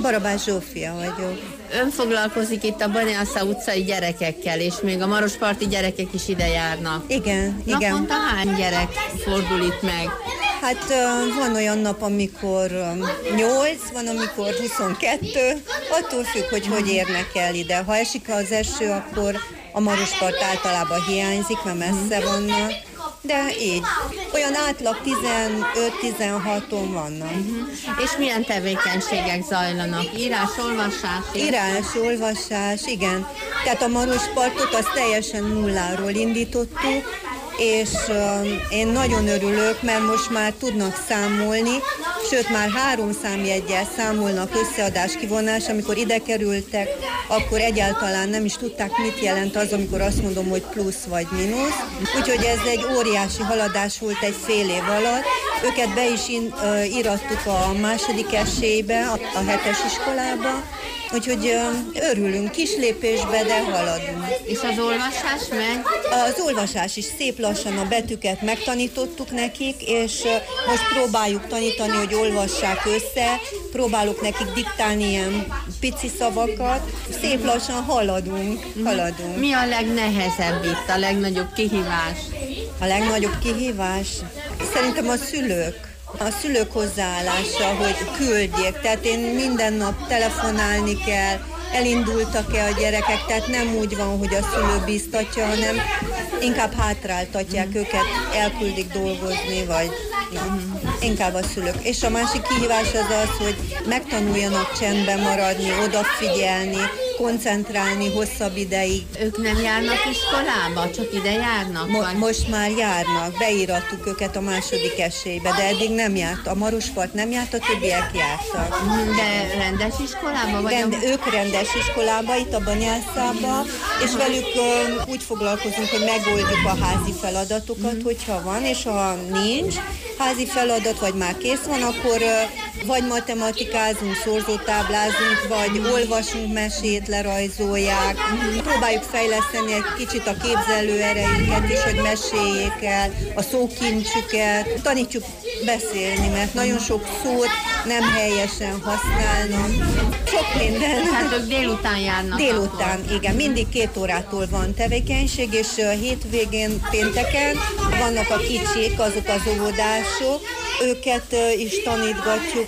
Barabás Zsófia vagyok. Ön foglalkozik itt a Banyásza utcai gyerekekkel, és még a marosparti gyerekek is ide járnak. Igen. Naponta hány gyerek fordul itt meg? Hát van olyan nap, amikor 8, van, amikor 22, attól függ, hogy érnek el ide. Ha esik az eső, akkor a Marospart általában hiányzik, mert messze vannak. De így. Olyan átlag 15-16-on vannak. És milyen tevékenységek zajlanak? Írás, olvasás? Írás, olvasás, igen. Tehát a Marospartot azt teljesen nulláról indítottuk, és én nagyon örülök, mert most már tudnak számolni, sőt már 3 számjeggyel számolnak összeadás-kivonás. Amikor ide kerültek, akkor egyáltalán nem is tudták, mit jelent az, amikor azt mondom, hogy plusz vagy mínusz. Úgyhogy ez egy óriási haladás volt egy fél év alatt. Őket be is írattuk a második esélybe, a 7-es iskolába. Úgyhogy örülünk kis lépésbe, de haladunk. És az olvasás megy? Az olvasás is szép lassan, a betűket megtanítottuk nekik, és most próbáljuk tanítani, hogy olvassák össze, próbálok nekik diktálni ilyen pici szavakat, szép lassan haladunk. Mi a legnehezebb itt, a legnagyobb kihívás? A legnagyobb kihívás? Szerintem a szülők. A szülők hozzáállása, hogy küldjék, tehát én minden nap telefonálni kell, elindultak-e a gyerekek, tehát nem úgy van, hogy a szülő bíztatja, hanem inkább hátráltatják őket, elküldik dolgozni, vagy inkább a szülők. És a másik kihívás az az, hogy megtanuljanak csendben maradni, odafigyelni, koncentrálni hosszabb ideig. Ők nem járnak iskolába, csak ide járnak? Most már járnak, beírattuk őket a második esélybe, de eddig nem járt. A Marospart nem járt, a többiek jártak. De rendes iskolába? Vagy ők rendes iskolába, itt a Banyászába, és velük úgy foglalkozunk, hogy megoldjuk a házi feladatokat, hogyha van, és ha nincs házi feladat, vagy már kész van, akkor vagy matematikázunk, szorzótáblázunk, vagy olvasunk mesét, lerajzolják. Próbáljuk fejleszteni egy kicsit a képzelő erejüket is, hogy meséljék el a szókincsüket. Tanítjuk beszélni, mert nagyon sok szót nem helyesen használnak. Sok minden. Hát ők délután járnak. Délután, akkor. Igen. Mindig 2 órától van tevékenység, és hétvégén, pénteken vannak a kicsik, azok az óvodások. Őket is tanítgatjuk,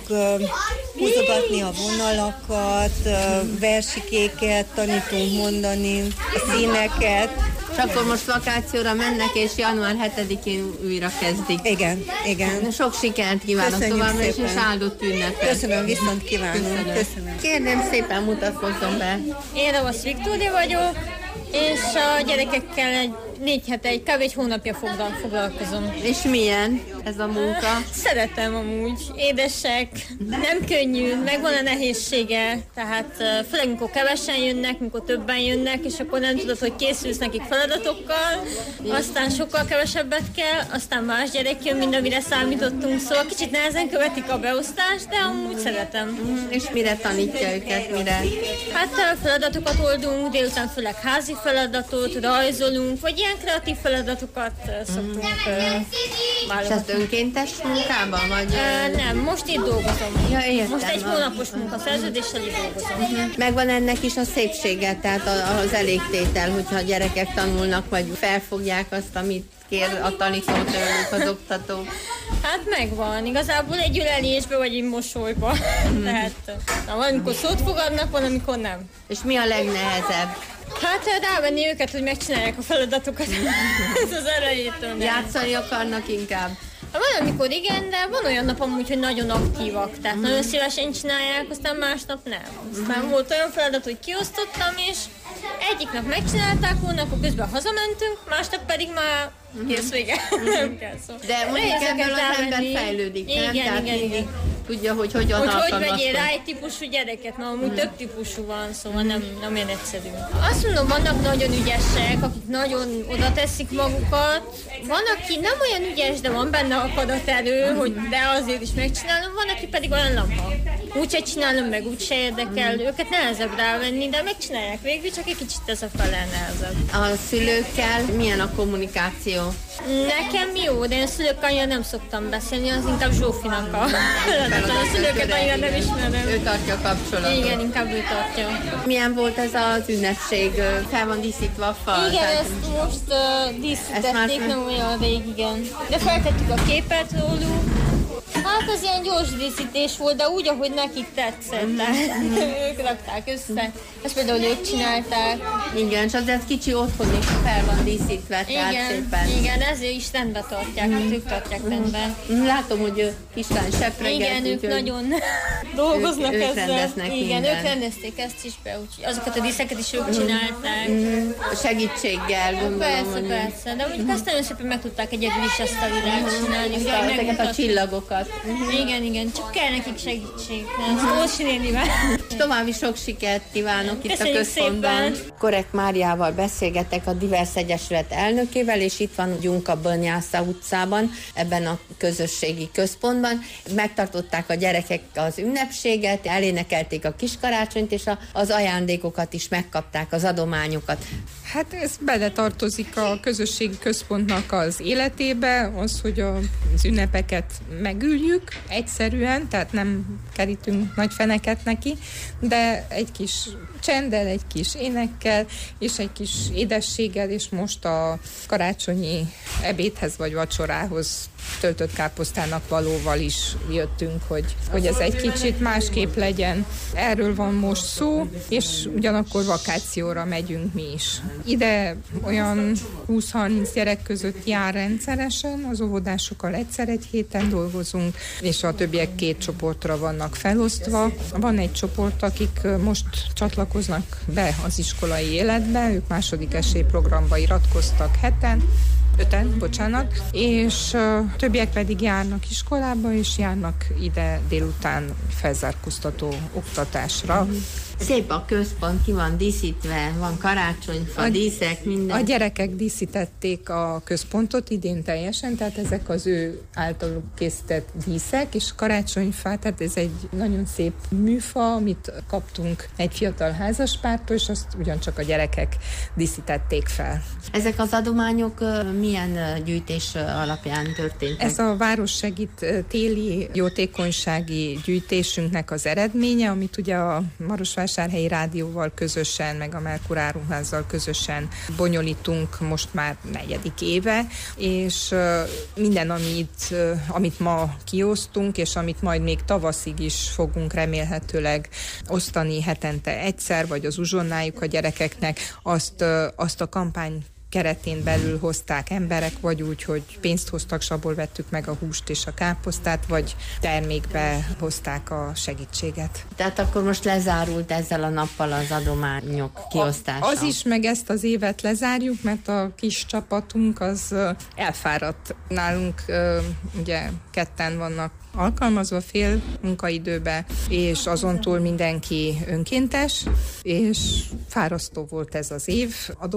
húzogatni a vonalakat, versikéket tanítunk mondani, a színeket. És akkor most vakációra mennek, és január 7-én újra kezdik. Igen. Sok sikert kívánok továbbra, és áldott ünnepet. Köszönöm, viszont kívánok. Köszönöm. Kérném szépen, mutatkozzon be. Én Ravasz Viktória vagyok, és a gyerekekkel 4 hete, kb. Egy hónapja foglalkozom. És milyen ez a munka? Szeretem amúgy. Édesek, nem könnyű, megvan a nehézsége, tehát főleg mikor kevesen jönnek, mikor többen jönnek, és akkor nem tudod, hogy készülsz nekik feladatokkal, aztán sokkal kevesebbet kell, aztán más gyerek jön, mint amire számítottunk, szóval kicsit nehezen követik a beosztást, de amúgy szeretem. És mire tanítja őket, mire? Hát feladatokat oldunk, délután főleg házi feladatot, rajzolunk, vagy ilyen kreatív feladatokat szoktunk válogatni. És ezt önkéntes munkában, vagy? Nem, most itt dolgozom. Ja, értem. Most egy hónapos munkaszerződéssel itt dolgozom. Megvan ennek is a szépsége, tehát az elégtétel, hogyha a gyerekek tanulnak, vagy felfogják azt, amit kér a tanító tőlük, az oktató. Hát megvan. Igazából egy ülelésbe, vagy egy mosolyba. Tehát valamikor szót fogadnak, valamikor nem. És mi a legnehezebb? Hát rávenni őket, hogy megcsinálják a feladatokat. Ez az erejétől. Játszani akarnak inkább? Van, amikor igen, de van olyan nap amúgy, hogy nagyon aktívak, tehát nagyon szívesen csinálják, aztán másnap nem. Aztán volt olyan feladat, hogy kiosztottam, és egyik nap megcsinálták volna, akkor közben hazamentünk, másnap pedig már kész vége. Nem kell szó. De mondjuk ebből az ember fejlődik, nem? Igen. Tudja, hogy hogyan alkalmazkodni. Hogy vegyél rá egy típusú gyereket, mert amúgy több típusú van, szóval nem olyan egyszerű. Azt mondom, vannak nagyon ügyesek, akik nagyon oda teszik magukat. Van, aki nem olyan ügyes, de van benne akadat erő, hogy de azért is megcsinálom, van, aki pedig olyan lampa. úgyse csinálom, meg úgyse érdekel, őket nehezebb rávenni, de megcsinálják végül, csak egy kicsit ez a fele nehezebb. A szülőkkel milyen a kommunikáció? Nekem jó, de én a szülőkkel annyira nem szoktam beszélni, az inkább Zsófinak a feladat. A szülőket annyira nem ismerem. Ő tartja a kapcsolatot. Igen, inkább ő tartja. Milyen volt ez az ünnepség? Fel van díszítve a fal? Igen, ezt most díszítették, nem olyan rég, igen. De feltettük a képet róluk. Hát az ilyen gyors díszítés volt, de úgy, ahogy nekik tetszett. Ők rakták össze. Ezt például ők csinálták. Igen, és azért kicsi otthon is fel van díszítve, tehát szépen. Igen, ezért is rendbe tartják, hát ők tartják rendben. Látom, hogy kislány sepreget. Igen, ők nagyon dolgoznak ők ezzel. rendeznek igen, minden. ők rendezték ezt is be, úgyhogy azokat a díszeket is ők csinálták. Segítséggel, gondolom. Persze, de mondjuk azt nagyon szépen meg tudták egyedül is ezt a világot csinálni. Ezeket a csillagokat. Igen, csak kell nekik segítség. Ósi nénivel. További sok sikert kívánok itt Köszönjük a központban. szépen. Korek Máriával beszélgetek, a Divers Egyesület elnökével, és itt van Gyunka Bönyásza utcában, ebben a közösségi központban. Megtartották a gyerekek az ünnepséget, elénekelték a kiskarácsonyt, és az ajándékokat is megkapták, az adományokat. Hát ez beletartozik a közösségi központnak az életébe, az, hogy az ünnepeket megüljük egyszerűen, tehát nem kerítünk nagy feneket neki, de egy kis csenddel, egy kis énekkel, és egy kis édességgel, és most a karácsonyi ebédhez vagy vacsorához töltött káposztának valóval is jöttünk, hogy ez egy kicsit másképp legyen. Erről van most szó, és ugyanakkor vakációra megyünk mi is. Ide olyan 20-30 gyerek között jár rendszeresen, az óvodásokkal egyszer egy héten dolgozunk, és a többiek 2 csoportra vannak felosztva. Van egy csoport, akik most csatlakoznak be az iskolai életbe, ők második esélyprogramba iratkoztak 5-en, és többiek pedig járnak iskolába, és járnak ide délután felzárkóztató oktatásra. Szép a központ, ki van díszítve, van karácsonyfa, díszek, minden. A gyerekek díszítették a központot idén teljesen, tehát ezek az ő általuk készített díszek, és karácsonyfa, tehát ez egy nagyon szép műfa, amit kaptunk egy fiatal házaspártól, és azt ugyancsak a gyerekek díszítették fel. Ezek az adományok milyen gyűjtés alapján történtek? Ez a Város Segít téli jótékonysági gyűjtésünknek az eredménye, amit ugye a Marosvásárhelyi Rádióval közösen, meg a Merkur Áruházzal közösen bonyolítunk most már 4. éve, és minden, amit ma kiosztunk, és amit majd még tavaszig is fogunk remélhetőleg osztani hetente egyszer, vagy az uzsonnájuk a gyerekeknek, azt a kampány keretén belül hozták emberek, vagy úgy, hogy pénzt hoztak, és abból vettük meg a húst és a káposztát, vagy termékbe hozták a segítséget. Tehát akkor most lezárult ezzel a nappal az adományok kiosztása? Az is, meg ezt az évet lezárjuk, mert a kis csapatunk az elfáradt. Nálunk ugye 2-en vannak alkalmazva fél munkaidőbe, és azon túl mindenki önkéntes, és fárasztó volt ez az év.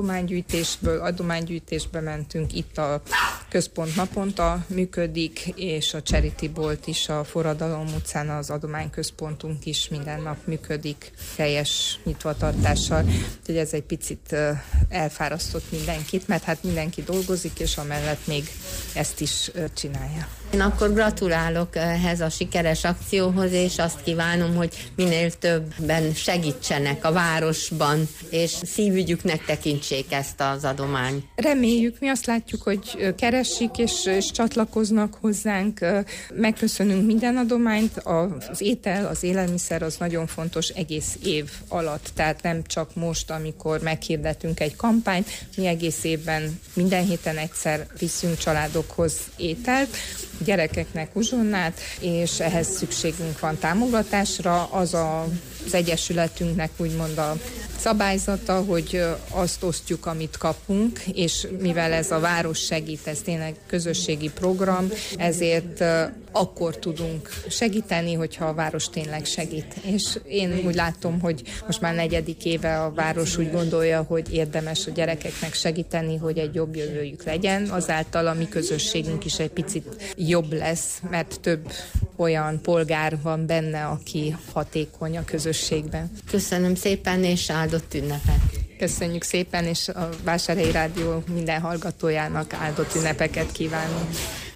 Adománygyűjtésbe mentünk, itt a központ naponta működik, és a Charity Bolt is, a Forradalom utcán az adományközpontunk is minden nap működik teljes nyitvatartással. Úgyhogy ez egy picit elfárasztott mindenkit, mert hát mindenki dolgozik, és amellett még ezt is csinálja. Én akkor gratulálok ehhez a sikeres akcióhoz, és azt kívánom, hogy minél többen segítsenek a városban, és szívügyüknek tekintsék ezt az adományt. Reméljük, mi azt látjuk, hogy keresik és csatlakoznak hozzánk. Megköszönünk minden adományt. Az étel, az élelmiszer az nagyon fontos egész év alatt, tehát nem csak most, amikor meghirdetünk egy kampányt, mi egész évben minden héten egyszer viszünk családokhoz ételt, gyerekeknek uzsonnát, és ehhez szükségünk van támogatásra. Az egyesületünknek úgymond a szabályzata, hogy azt osztjuk, amit kapunk, és mivel ez a Város Segít, ez tényleg közösségi program, ezért akkor tudunk segíteni, hogyha a város tényleg segít. És én úgy látom, hogy most már 4. éve a város úgy gondolja, hogy érdemes a gyerekeknek segíteni, hogy egy jobb jövőjük legyen. Azáltal a mi közösségünk is egy picit jobb lesz, mert több olyan polgár van benne, aki hatékony a közösségben. Köszönöm szépen, és áldott ünnepet! Köszönjük szépen, és a Vásárhelyi Rádió minden hallgatójának áldott ünnepeket kívánunk.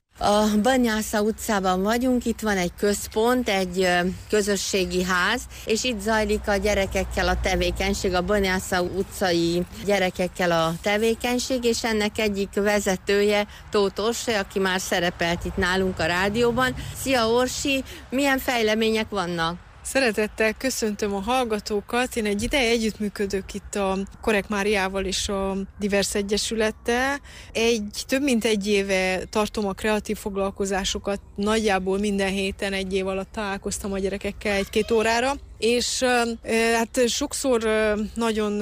A Banyásza utcában vagyunk, itt van egy központ, egy közösségi ház, és itt zajlik a gyerekekkel a tevékenység, a Banyásza utcai gyerekekkel a tevékenység, és ennek egyik vezetője Tóth Orsi, aki már szerepelt itt nálunk a rádióban. Szia Orsi, milyen fejlemények vannak? Szeretettel köszöntöm a hallgatókat. Én egy ideje együttműködök itt a Korek Máriával és a Divers Egyesülettel. Több mint egy éve tartom a kreatív foglalkozásokat, nagyjából minden héten egy év alatt találkoztam a gyerekekkel 1-2 órára, és hát sokszor nagyon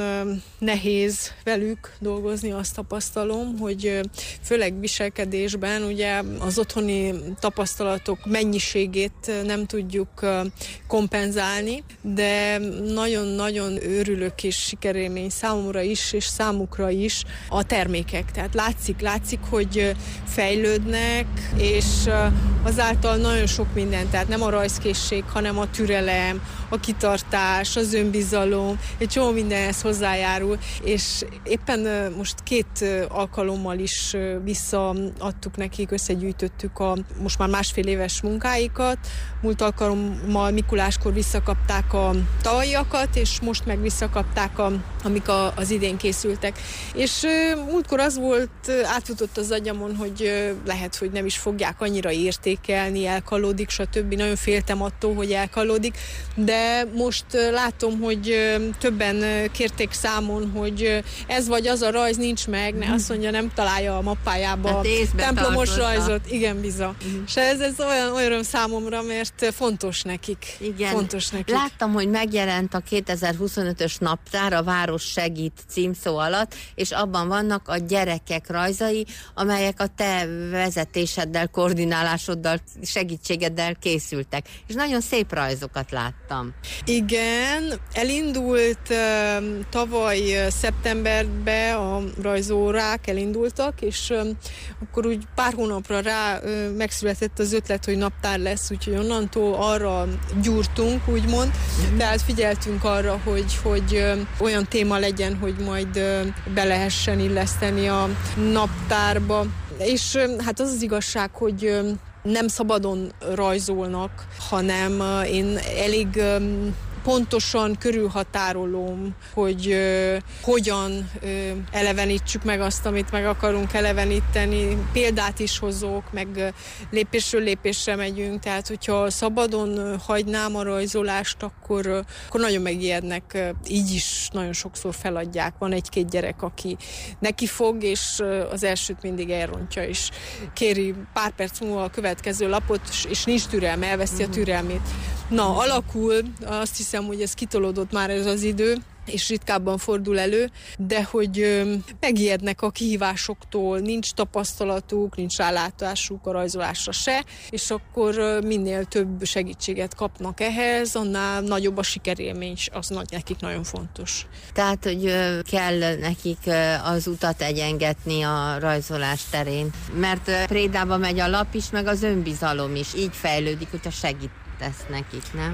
nehéz velük dolgozni, azt tapasztalom, hogy főleg viselkedésben ugye az otthoni tapasztalatok mennyiségét nem tudjuk kompenzálni, de nagyon-nagyon örülök és sikerélmény számomra is, és számukra is a termékek. Tehát látszik, hogy fejlődnek, és azáltal nagyon sok minden, tehát nem a rajzkészség, hanem a türelem, a kitartás, az önbizalom, egy csomó mindenhez hozzájárul, és éppen most 2 alkalommal is visszaadtuk nekik, összegyűjtöttük a most már 1,5 éves munkáikat. Múlt alkalommal Mikuláskor visszakapták a tavalyiakat, és most meg visszakapták, amik az idén készültek. És múltkor az volt, átfutott az agyamon, hogy lehet, hogy nem is fogják annyira értékelni, elkalódik, stb. Nagyon féltem attól, hogy elkalódik, de most látom, hogy többen kérték számon, hogy ez vagy az a rajz nincs meg, ne azt mondja, nem találja a mappájába a templomos rajzot. Igen, biza. És ez olyan öröm számomra, mert fontos nekik. Igen. Fontos nekik. Láttam, hogy megjelent a 2025-ös naptár a Város Segít címszó alatt, és abban vannak a gyerekek rajzai, amelyek a te vezetéseddel, koordinálásoddal, segítségeddel készültek. És nagyon szép rajzokat láttam. Igen, elindult tavaly szeptemberben a rajzórák elindultak, és akkor úgy pár hónapra rá megszületett az ötlet, hogy naptár lesz, úgyhogy onnantól arra gyúrtunk, úgymond, tehát figyeltünk arra, hogy olyan téma legyen, hogy majd be lehessen illeszteni a naptárba. És hát az az igazság, hogy nem szabadon rajzolnak, hanem én elég pontosan körülhatárolom, hogy hogyan elevenítsük meg azt, amit meg akarunk eleveníteni. Példát is hozok, meg lépésről lépésre megyünk, tehát hogyha szabadon hagynám a rajzolást, akkor nagyon megijednek. Így is nagyon sokszor feladják. Van 1-2 gyerek, aki neki fog, és az elsőt mindig elrontja, és kéri pár perc múlva a következő lapot, és nincs türelme, elveszti a türelmét. Na, alakul, azt hiszem, hogy ez kitolódott már ez az idő, és ritkábban fordul elő, de hogy megijednek a kihívásoktól, nincs tapasztalatuk, nincs rálátásuk a rajzolásra se, és akkor minél több segítséget kapnak ehhez, annál nagyobb a sikerélmény, az nekik nagyon fontos. Tehát, hogy kell nekik az utat egyengetni a rajzolás terén, mert prédába megy a lap is, meg az önbizalom is, így fejlődik, hogyha segít tesz nekik, nem?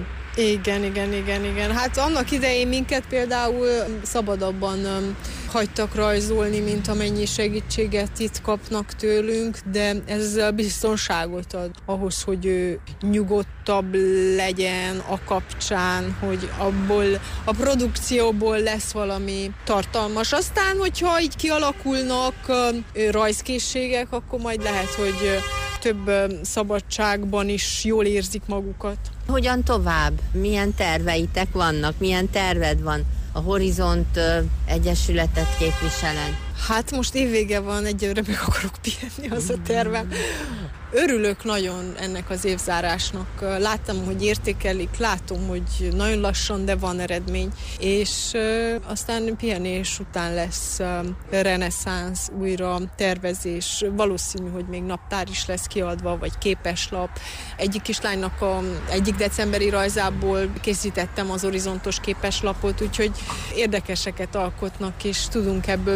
Igen. Hát annak idején minket például szabadabban hagytak rajzolni, mint amennyi segítséget itt kapnak tőlünk, de ez biztonságot ad ahhoz, hogy ő nyugodtabb legyen a kapcsán, hogy abból a produkcióból lesz valami tartalmas. Aztán, hogyha így kialakulnak rajzkészségek, akkor majd lehet, hogy több szabadságban is jól érzik magukat. Hogyan tovább? Milyen terveitek vannak? Milyen terved van? A Horizont Egyesületet képviseled? Hát most évvége van, egyelőre meg akarok pihenni, az a tervem. Örülök nagyon ennek az évzárásnak. Láttam, hogy értékelik, látom, hogy nagyon lassan, de van eredmény. És aztán pihenés után lesz reneszánsz, újra tervezés. Valószínű, hogy még naptár is lesz kiadva, vagy képeslap. Egyik kislánynak egyik decemberi rajzából készítettem az horizontos képeslapot, úgyhogy érdekeseket alkotnak, és tudunk ebből még produkálni.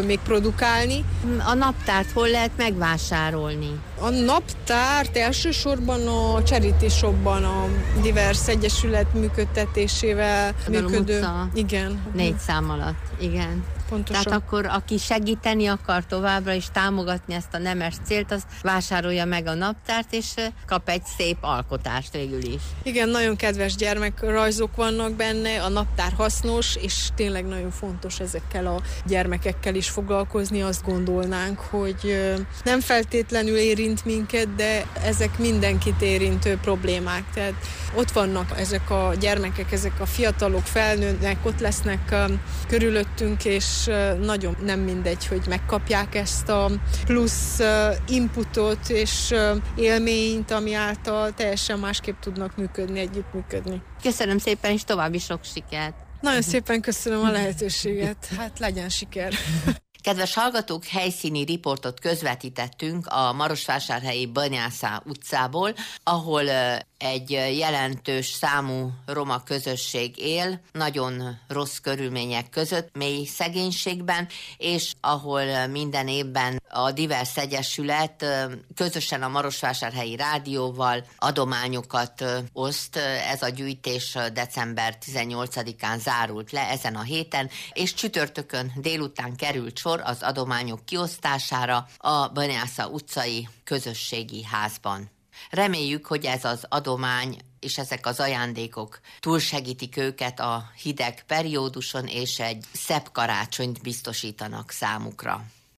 edukálni. A naptárt hol lehet megvásárolni? A naptárt elsősorban a Charity Shopban, a Divers Egyesület működtetésével működő. Utca, igen. 4 szám alatt, igen. Pontosan. Tehát akkor aki segíteni akar továbbra is támogatni ezt a nemes célt, az vásárolja meg a naptárt, és kap egy szép alkotást végül is. Igen, nagyon kedves gyermekrajzok vannak benne, a naptár hasznos, és tényleg nagyon fontos ezekkel a gyermekekkel is foglalkozni. Azt gondolnánk, hogy nem feltétlenül érint minket, de ezek mindenkit érintő problémák. Tehát ott vannak ezek a gyermekek, ezek a fiatalok, felnőnek, ott lesznek körülöttünk, és nagyon nem mindegy, hogy megkapják ezt a plusz inputot és élményt, ami által teljesen másképp tudnak működni, együttműködni. Köszönöm szépen, és további sok sikert! Nagyon szépen köszönöm a lehetőséget, hát legyen siker! Kedves hallgatók, helyszíni riportot közvetítettünk a Marosvásárhelyi Banyászá utcából, ahol egy jelentős számú roma közösség él, nagyon rossz körülmények között, mély szegénységben, és ahol minden évben a Divers Egyesület közösen a Marosvásárhelyi Rádióval adományokat oszt. Ez a gyűjtés december 18-án zárult le ezen a héten, és csütörtökön délután került sor az adományok kiosztására a Banyásza utcai közösségi házban. Reméljük, hogy ez az adomány és ezek az ajándékok túlsegítik őket a hideg perióduson, és egy szebb karácsonyt biztosítanak számukra.